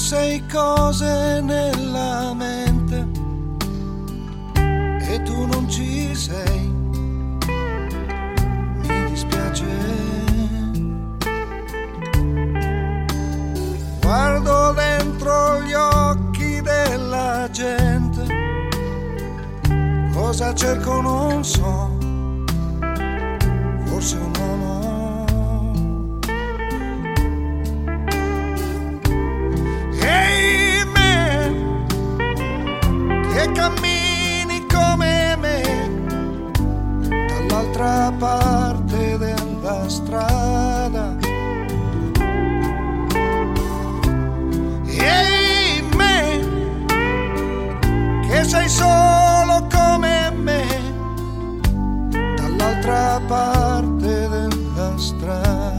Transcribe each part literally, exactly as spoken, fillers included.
sei cose nella mente e tu non ci sei, mi dispiace. Guardo dentro gli occhi della gente, cosa cerco non so, forse un uomo. Ehi me, che cammini come me, dall'altra parte della strada. Ehi me, che sei solo come me, dall'altra parte della strada.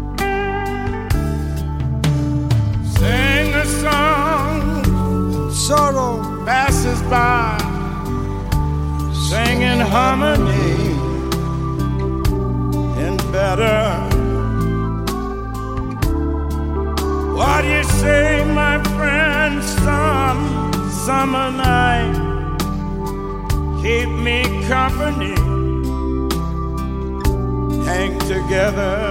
Sing a song, Sorrow passes by, sing in harmony and better. What do you say, my friend? Some summer night, keep me company, hang together.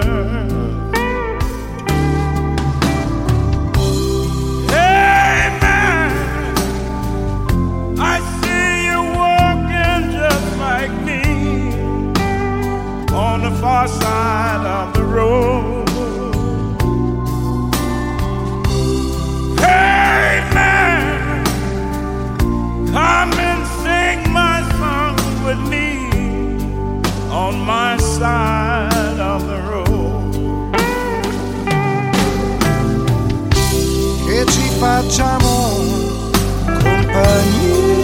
Hey man, I see you walking just like me on the far side of the road. Hey man, come and sing my song with me on my side of the road. Che ci facciamo compagnia.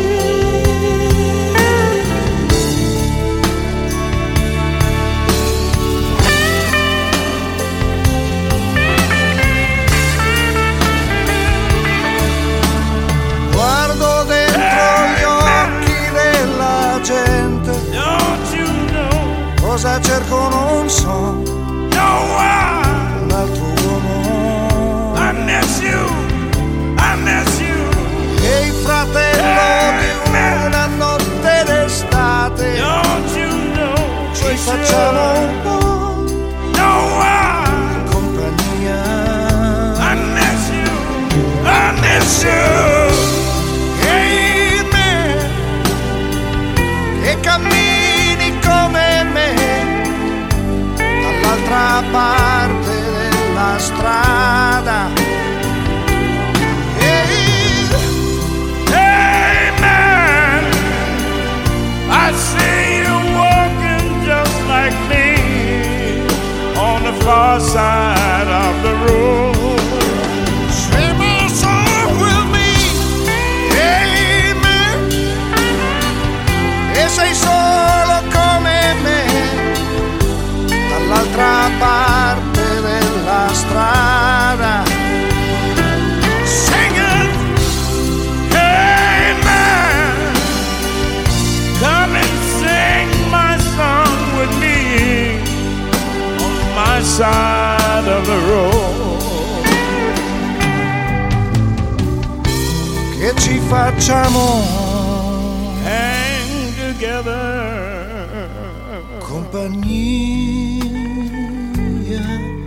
Guardo dentro gli occhi della gente, Don't you know? cosa cerco non so, No, I, un altro uomo. I miss you, I miss you. Ehi fratello di una notte d'estate, Don't you know? ci for facciamo sure? un po' No, I, compagnia. I miss you, I miss you. Ehi me, che cammini come me, dall'altra parte della strada. Ehi, Hey man, I see you walking just like me on the far side of the road. sing a song with me. Ehi me, e sei solo come me, dall'altra parte della strada. Sing it, hey man, come and sing my song with me on my side of the road. Che ci facciamo Hang together, compagnia,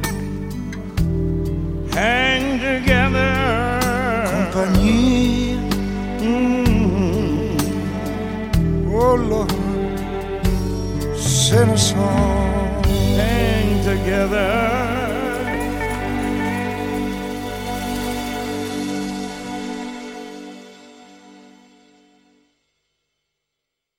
hang together, compagnia. mm. Oh Lord, se ne so. Hang together.